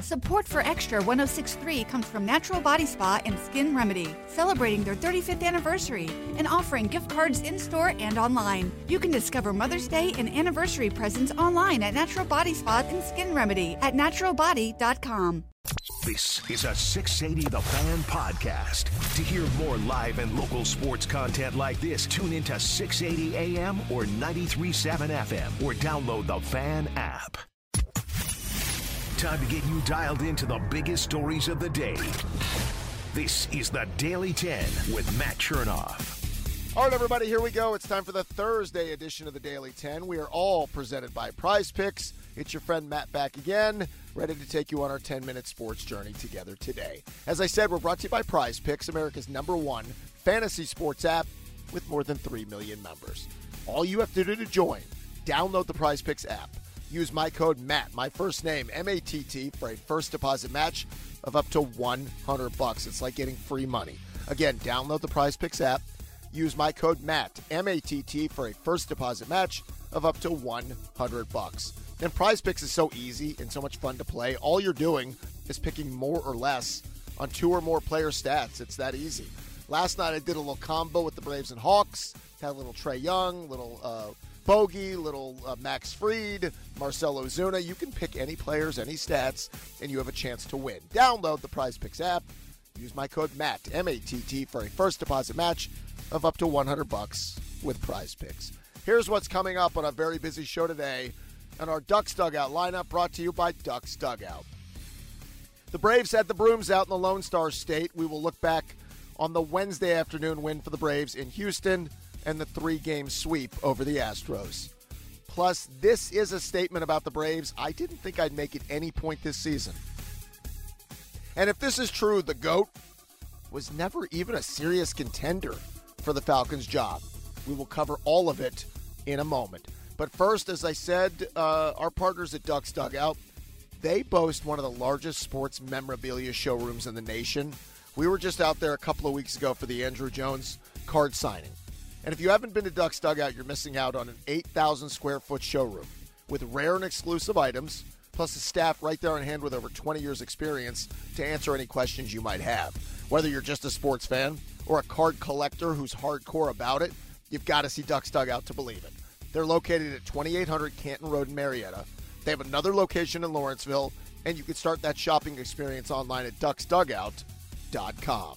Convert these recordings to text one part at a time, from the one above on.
Support for Extra 106.3 comes from Natural Body Spa and Skin Remedy, celebrating their 35th anniversary and offering gift cards in-store and online. You can discover Mother's Day and anniversary presents online at Natural Body Spa and Skin Remedy at naturalbody.com. This is a 680 The Fan podcast. To hear more live and local sports content like this, tune into 680 AM or 93.7 FM or download the Fan app. Time to get you dialed into the biggest stories of the day. This is the Daily 10 with Matt Chernoff. All right, everybody, here we go. It's time for the Thursday edition of the Daily 10. We are all presented by Prize Picks. It's your friend Matt back again, ready to take you on our 10-minute sports journey together today. As I said, we're brought to you by Prize Picks, America's #1 fantasy sports app with more than 3 million members. All you have to do to join, download the Prize Picks app. Use my code MATT, my first name, M-A-T-T, for a first deposit match of up to $100. It's like getting free money. Again, download the Prize Picks app. Use my code MATT, M-A-T-T, for a first deposit match of up to $100. And Prize Picks is so easy and so much fun to play. All you're doing is picking more or less on 2 or more player stats. It's that easy. Last night I did a little combo with the Braves and Hawks. Had a little Trae Young, little Bogey, little Max Fried, Marcell Ozuna. You can pick any players, any stats, and you have a chance to win. Download the Prize Picks app. Use my code MATT, M-A-T-T, for a first deposit match of up to $100 with Prize Picks. Here's what's coming up on a very busy show today. And our Ducks Dugout lineup brought to you by Ducks Dugout. The Braves had the brooms out in the Lone Star State. We will look back on the Wednesday afternoon win for the Braves in Houston and the 3-game sweep over the Astros. Plus, this is a statement about the Braves I didn't think I'd make at any point this season. And if this is true, the GOAT was never even a serious contender for the Falcons' job. We will cover all of it in a moment. But first, as I said, our partners at Ducks Dugout, they boast one of the largest sports memorabilia showrooms in the nation. We were just out there a couple of weeks ago for the Andrew Jones card signing. And if you haven't been to Ducks Dugout, you're missing out on an 8,000 square foot showroom with rare and exclusive items, plus a staff right there on hand with over 20 years experience to answer any questions you might have. Whether you're just a sports fan or a card collector who's hardcore about it, you've got to see Ducks Dugout to believe it. They're located at 2800 Canton Road in Marietta. They have another location in Lawrenceville, and you can start that shopping experience online at ducksdugout.com.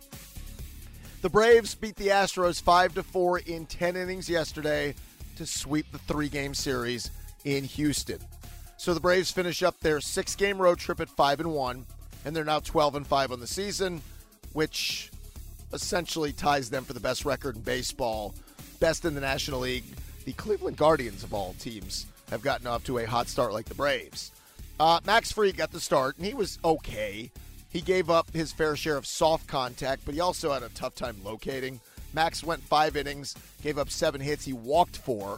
The Braves beat the Astros 5-4 in 10 innings yesterday to sweep the 3-game series in Houston. So the Braves finish up their 6-game road trip at 5-1, and they're now 12-5 on the season, which essentially ties them for the best record in baseball, best in the National League. The Cleveland Guardians, of all teams, have gotten off to a hot start like the Braves. Max Fried got the start, and he was okay. He gave up his fair share of soft contact, but he also had a tough time locating. Max went 5 innings, gave up 7 hits. He walked 4,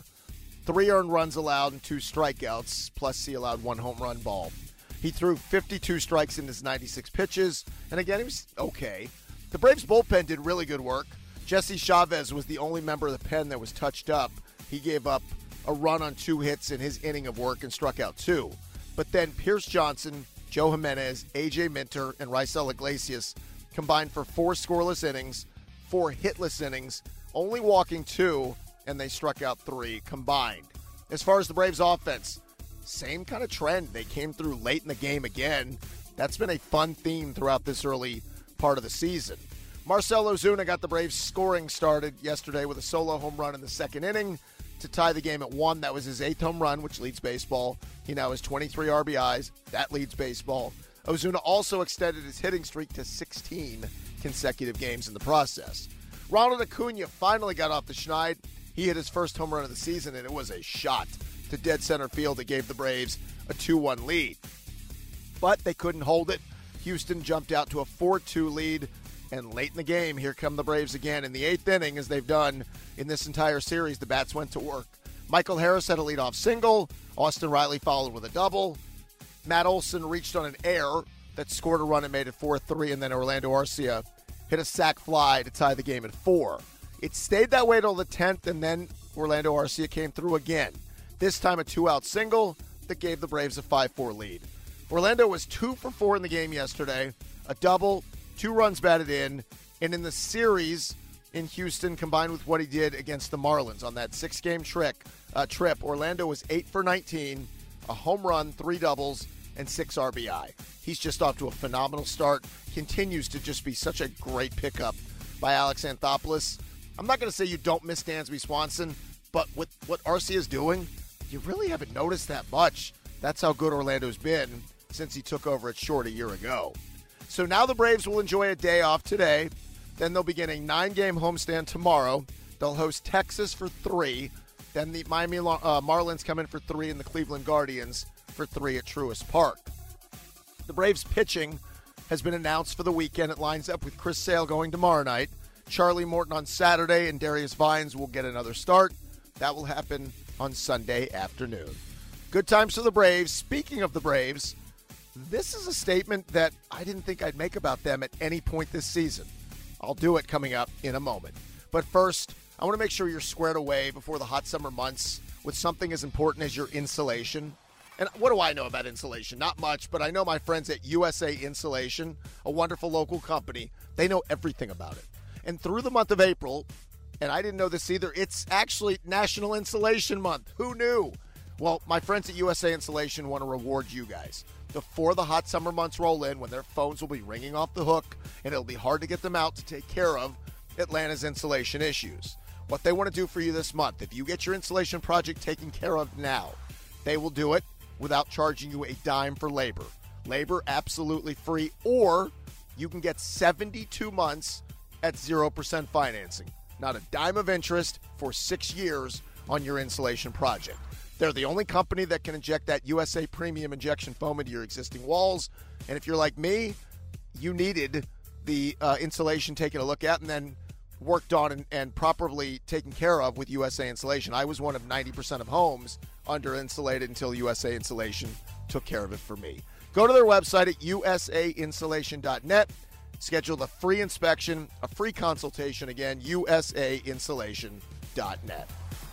3 earned runs allowed, and 2 strikeouts, plus he allowed 1 home run ball. He threw 52 strikes in his 96 pitches, and again, he was okay. The Braves bullpen did really good work. Jesse Chavez was the only member of the pen that was touched up. He gave up a run on 2 hits in his inning of work and struck out 2. But then Pierce Johnson, Joe Jimenez, A.J. Minter, and Raisel Iglesias combined for 4 scoreless innings, 4 hitless innings, only walking 2, and they struck out 3 combined. As far as the Braves' offense, same kind of trend. They came through late in the game again. That's been a fun theme throughout this early part of the season. Marcell Ozuna got the Braves scoring started yesterday with a solo home run in the 2nd inning to tie the game at 1. That was his 8th home run, which leads baseball. He now has 23 RBIs. That leads baseball. Ozuna also extended his hitting streak to 16 consecutive games in the process. Ronald Acuna finally got off the schneid. He hit his first home run of the season, and it was a shot to dead center field that gave the Braves a 2-1 lead. But they couldn't hold it. Houston jumped out to a 4-2 lead. And late in the game, here come the Braves again. In the 8th inning, as they've done in this entire series, the bats went to work. Michael Harris had a leadoff single. Austin Riley followed with a double. Matt Olson reached on an error that scored a run and made it 4-3, and then Orlando Arcia hit a sac fly to tie the game at 4. It stayed that way till the 10th, and then Orlando Arcia came through again. This time a 2-out single that gave the Braves a 5-4 lead. Orlando was 2 for 4 in the game yesterday, a double, 2 runs batted in, and in the series in Houston, combined with what he did against the Marlins on that 6-game trip, Orlando was 8 for 19, a home run, 3 doubles, and 6 RBI. He's just off to a phenomenal start, continues to just be such a great pickup by Alex Anthopoulos. I'm not going to say you don't miss Dansby Swanson, but with what Arcia is doing, you really haven't noticed that much. That's how good Orlando's been since he took over at short a year ago. So now the Braves will enjoy a day off today. Then they'll begin a 9-game homestand tomorrow. They'll host Texas for 3. Then the Miami Marlins come in for 3 and the Cleveland Guardians for 3 at Truist Park. The Braves pitching has been announced for the weekend. It lines up with Chris Sale going tomorrow night, Charlie Morton on Saturday, and Darius Vines will get another start. That will happen on Sunday afternoon. Good times for the Braves. Speaking of the Braves, this is a statement that I didn't think I'd make about them at any point this season. I'll do it coming up in a moment. But first, I want to make sure you're squared away before the hot summer months with something as important as your insulation. And what do I know about insulation? Not much, but I know my friends at USA Insulation, a wonderful local company. They know everything about it. And through the month of April, and I didn't know this either, it's actually National Insulation Month. Who knew? Well, my friends at USA Insulation want to reward you guys. Before the hot summer months roll in, when their phones will be ringing off the hook, and it'll be hard to get them out to take care of Atlanta's insulation issues. What they want to do for you this month, if you get your insulation project taken care of now, they will do it without charging you a dime for labor. Labor absolutely free, or you can get 72 months at 0% financing. Not a dime of interest for 6 years on your insulation project. They're the only company that can inject that USA Premium injection foam into your existing walls. And if you're like me, you needed the insulation taken a look at and then worked on and properly taken care of with USA Insulation. I was one of 90% of homes under-insulated until USA Insulation took care of it for me. Go to their website at usainsulation.net. Schedule the free inspection, a free consultation. Again, usainsulation.net.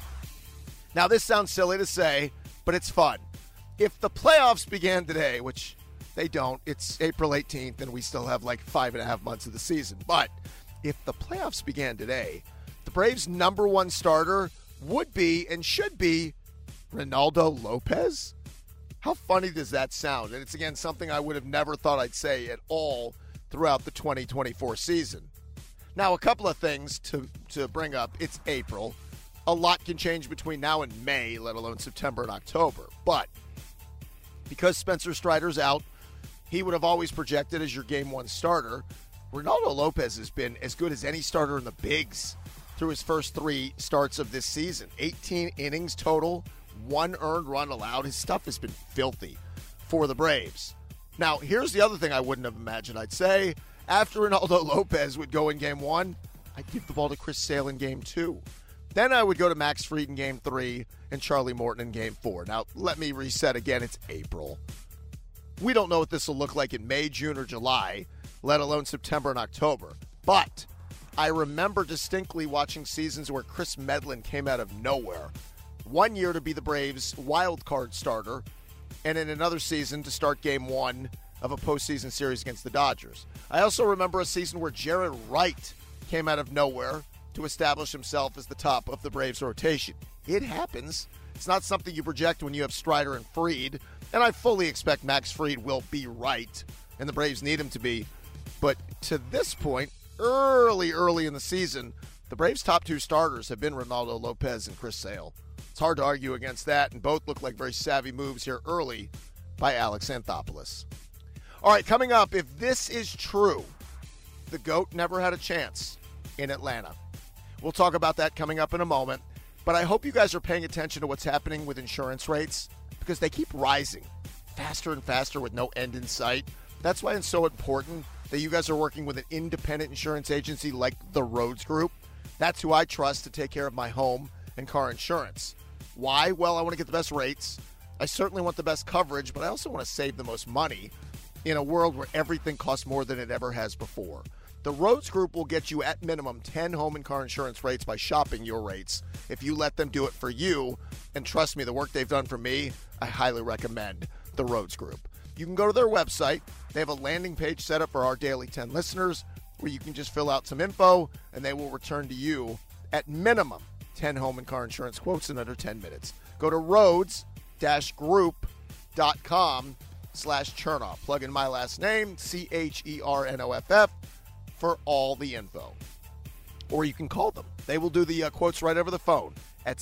Now, this sounds silly to say, but it's fun. If the playoffs began today, which they don't, it's April 18th, and we still have like 5.5 months of the season. But if the playoffs began today, the Braves' number one starter would be and should be Ronaldo Lopez. How funny does that sound? And it's, again, something I would have never thought I'd say at all throughout the 2024 season. Now, a couple of things to bring up. It's April. A lot can change between now and May, let alone September and October. But because Spencer Strider's out, he would have always projected as your game one starter. Ronaldo Lopez has been as good as any starter in the bigs through his first 3 starts of this season. 18 innings total, 1 earned run allowed. His stuff has been filthy for the Braves. Now, here's the other thing I wouldn't have imagined I'd say. After Ronaldo Lopez would go in game 1, I'd give the ball to Chris Sale in game 2. Then I would go to Max Fried in game 3 and Charlie Morton in game 4. Now, let me reset again. It's April. We don't know what this will look like in May, June, or July, let alone September and October. But I remember distinctly watching seasons where Chris Medlin came out of nowhere. One year to be the Braves' wild card starter, and in another season to start game 1 of a postseason series against the Dodgers. I also remember a season where Jared Wright came out of nowhere to establish himself as the top of the Braves rotation. It happens. It's not something you project when you have Strider and Fried, and I fully expect Max Fried will be right, and the Braves need him to be. But to this point, early in the season, the Braves' top 2 starters have been Ronaldo Lopez and Chris Sale. It's hard to argue against that, and both look like very savvy moves here early by Alex Anthopoulos. All right, coming up, if this is true, the GOAT never had a chance in Atlanta. We'll talk about that coming up in a moment. But I hope you guys are paying attention to what's happening with insurance rates because they keep rising faster and faster with no end in sight. That's why it's so important that you guys are working with an independent insurance agency like the Rhodes Group. That's who I trust to take care of my home and car insurance. Why? Well, I want to get the best rates. I certainly want the best coverage, but I also want to save the most money in a world where everything costs more than it ever has before. The Rhodes Group will get you at minimum 10 home and car insurance rates by shopping your rates if you let them do it for you. And trust me, the work they've done for me, I highly recommend the Rhodes Group. You can go to their website. They have a landing page set up for our Daily 10 listeners where you can just fill out some info, and they will return to you at minimum 10 home and car insurance quotes in under 10 minutes. Go to roads-group.com/Chernoff. Plug in my last name, CHERNOFF, for all the info. Or you can call them. They will do the quotes right over the phone at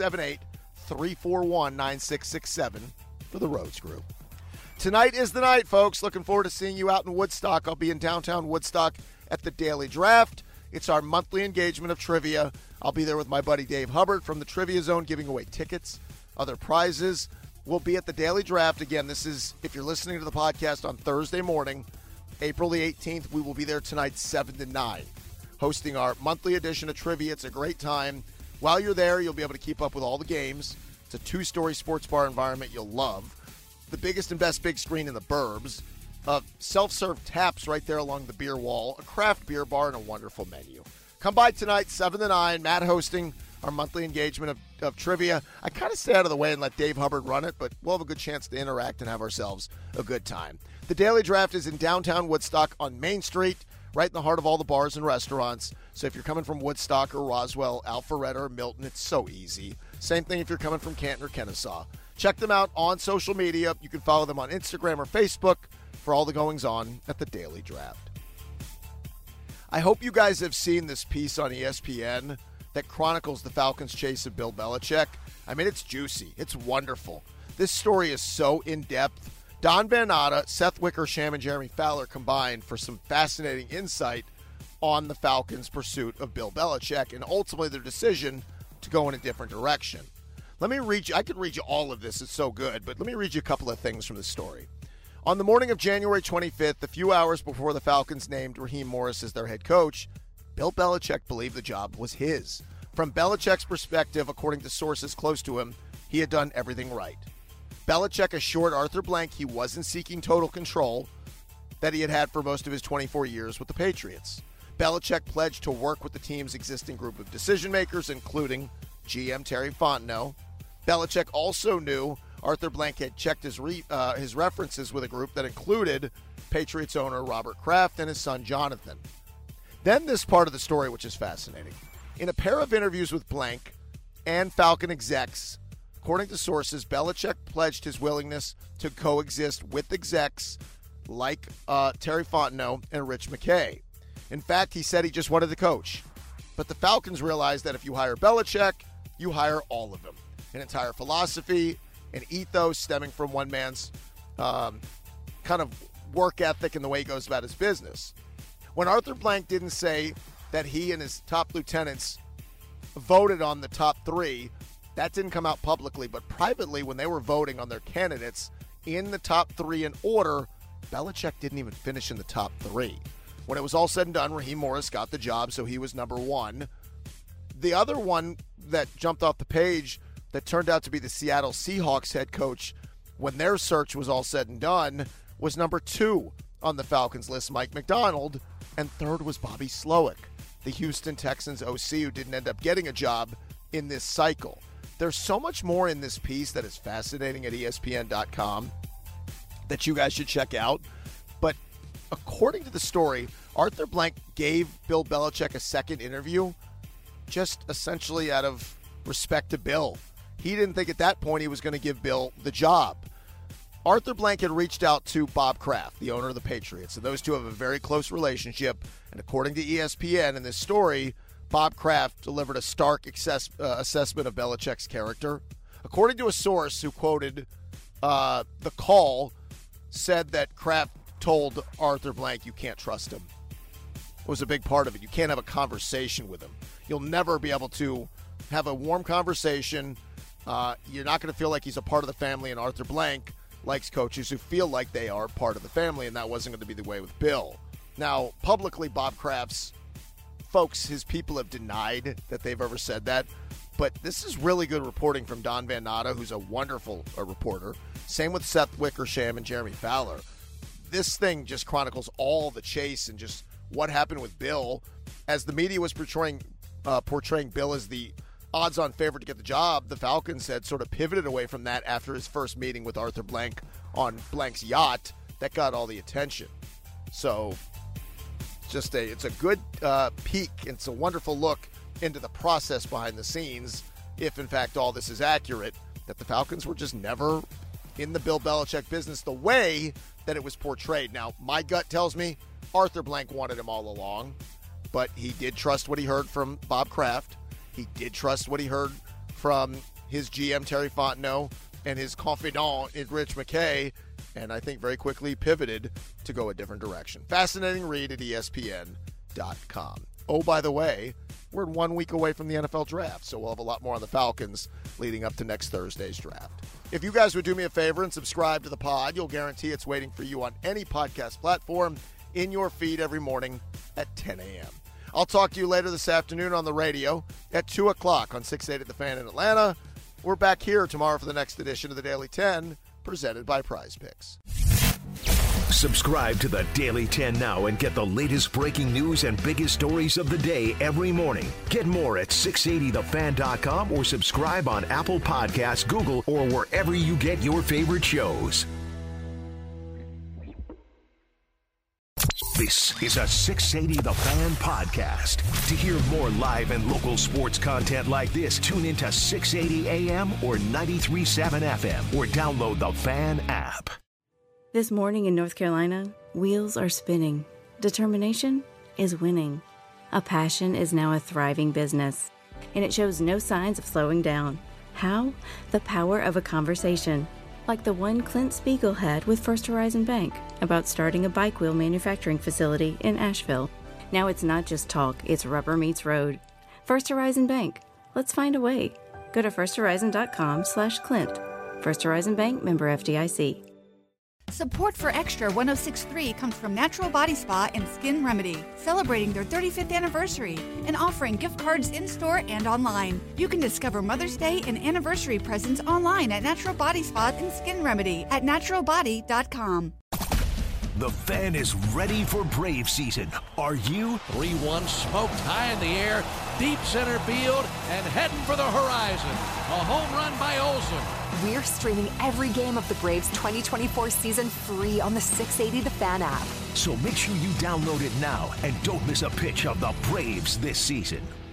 678-341-9667 for the Rhodes Group. Tonight is the night, folks. Looking forward to seeing you out in Woodstock. I'll be in downtown Woodstock at the Daily Draft. It's our monthly engagement of trivia. I'll be there with my buddy Dave Hubbard from the Trivia Zone giving away tickets, other prizes. We'll be at the Daily Draft. Again, this is, if you're listening to the podcast on Thursday morning, April the 18th, we will be there tonight 7 to 9, hosting our monthly edition of trivia. It's a great time. While you're there, you'll be able to keep up with all the games. It's a 2-story sports bar environment you'll love. The biggest and best big screen in the burbs. Self-serve taps right there along the beer wall, a craft beer bar, and a wonderful menu. Come by tonight, 7 to 9. Matt hosting our monthly engagement of trivia. I kind of stay out of the way and let Dave Hubbard run it, but we'll have a good chance to interact and have ourselves a good time. The Daily Draft is in downtown Woodstock on Main Street, right in the heart of all the bars and restaurants. So if you're coming from Woodstock or Roswell, Alpharetta or Milton, it's so easy. Same thing if you're coming from Canton or Kennesaw. Check them out on social media. You can follow them on Instagram or Facebook for all the goings-on at the Daily Draft. I hope you guys have seen this piece on ESPN that chronicles the Falcons' chase of Bill Belichick. I mean, it's juicy. It's wonderful. This story is so in-depth. Don Van Natta, Seth Wickersham, and Jeremy Fowler combined for some fascinating insight on the Falcons' pursuit of Bill Belichick and ultimately their decision to go in a different direction. Let me read you. I could read you all of this. It's so good, but let me read you a couple of things from the story. On the morning of January 25th, a few hours before the Falcons named Raheem Morris as their head coach, Bill Belichick believed the job was his. From Belichick's perspective, according to sources close to him, he had done everything right. Belichick assured Arthur Blank he wasn't seeking total control that he had had for most of his 24 years with the Patriots. Belichick pledged to work with the team's existing group of decision-makers, including GM Terry Fontenot. Belichick also knew Arthur Blank had checked his references with a group that included Patriots owner Robert Kraft and his son Jonathan. Then this part of the story, which is fascinating. In a pair of interviews with Blank and Falcon execs, according to sources, Belichick pledged his willingness to coexist with execs like Terry Fontenot and Rich McKay. In fact, he said he just wanted to coach. But the Falcons realized that if you hire Belichick, you hire all of them. An entire philosophy, an ethos stemming from one man's kind of work ethic and the way he goes about his business. When Arthur Blank didn't say that he and his top lieutenants voted on the top 3, that didn't come out publicly, but privately when they were voting on their candidates in the top 3 in order, Belichick didn't even finish in the top 3. When it was all said and done, Raheem Morris got the job, so he was number 1. The other one that jumped off the page that turned out to be the Seattle Seahawks head coach when their search was all said and done was number 2 on the Falcons list, Mike McDonald, and third was Bobby Slowick, the Houston Texans OC who didn't end up getting a job in this cycle. There's so much more in this piece that is fascinating at ESPN.com that you guys should check out. But according to the story, Arthur Blank gave Bill Belichick a second interview just essentially out of respect to Bill. He didn't think at that point he was going to give Bill the job. Arthur Blank had reached out to Bob Kraft, the owner of the Patriots, and those two have a very close relationship. And according to ESPN in this story, Bob Kraft delivered a stark assessment of Belichick's character. According to a source who quoted the call, said that Kraft told Arthur Blank, you can't trust him. It was a big part of it. You can't have a conversation with him. You'll never be able to have a warm conversation. You're not going to feel like he's a part of the family, and Arthur Blank likes coaches who feel like they are part of the family, and that wasn't going to be the way with Bill. Now, publicly, Bob Kraft's folks, his people have denied that they've ever said that, but this is really good reporting from Don Van Natta, who's a wonderful reporter. Same with Seth Wickersham and Jeremy Fowler. This thing just chronicles all the chase and just what happened with Bill. As the media was portraying Bill as the odds-on favorite to get the job, the Falcons had sort of pivoted away from that after his first meeting with Arthur Blank on blank's yacht that got all the attention. So it's a good peek. It's a wonderful look into the process behind the scenes, if in fact all this is accurate, that the Falcons were just never in the Bill Belichick business the way that it was portrayed. Now, my gut tells me Arthur Blank wanted him all along, but he did trust what he heard from Bob Kraft. He did trust what he heard from his GM, Terry Fontenot, and his confidant, Rich McKay, and I think very quickly pivoted to go a different direction. Fascinating read at ESPN.com. Oh, by the way, we're 1 week away from the NFL draft, so we'll have a lot more on the Falcons leading up to next Thursday's draft. If you guys would do me a favor and subscribe to the pod, you'll guarantee it's waiting for you on any podcast platform in your feed every morning at 10 a.m. I'll talk to you later this afternoon on the radio at 2 o'clock on 680 The Fan in Atlanta. We're back here tomorrow for the next edition of the Daily 10, presented by Prize Picks. Subscribe to the Daily 10 now and get the latest breaking news and biggest stories of the day every morning. Get more at 680thefan.com or subscribe on Apple Podcasts, Google, or wherever you get your favorite shows. This is a 680 The Fan podcast. To hear more live and local sports content like this, tune into 680 AM or 93.7 FM or download the Fan app. This morning in North Carolina, wheels are spinning. Determination is winning. A passion is now a thriving business, and it shows no signs of slowing down. How? The power of a conversation, like the one Clint Spiegel had with First Horizon Bank about starting a bike wheel manufacturing facility in Asheville. Now it's not just talk, it's rubber meets road. First Horizon Bank. Let's find a way. Go to firsthorizon.com/Clint. First Horizon Bank, member FDIC. Support for Extra 106.3 comes from Natural Body Spa and Skin Remedy, celebrating their 35th anniversary and offering gift cards in-store and online. You can discover Mother's Day and anniversary presents online at Natural Body Spa and Skin Remedy at naturalbody.com. The Fan is ready for Brave season. Are you? 3-1 smoked high in the air, deep center field, and heading for the horizon. A home run by Olsen. We're streaming every game of the Braves 2024 season free on the 680 The Fan app. So make sure you download it now and don't miss a pitch of the Braves this season.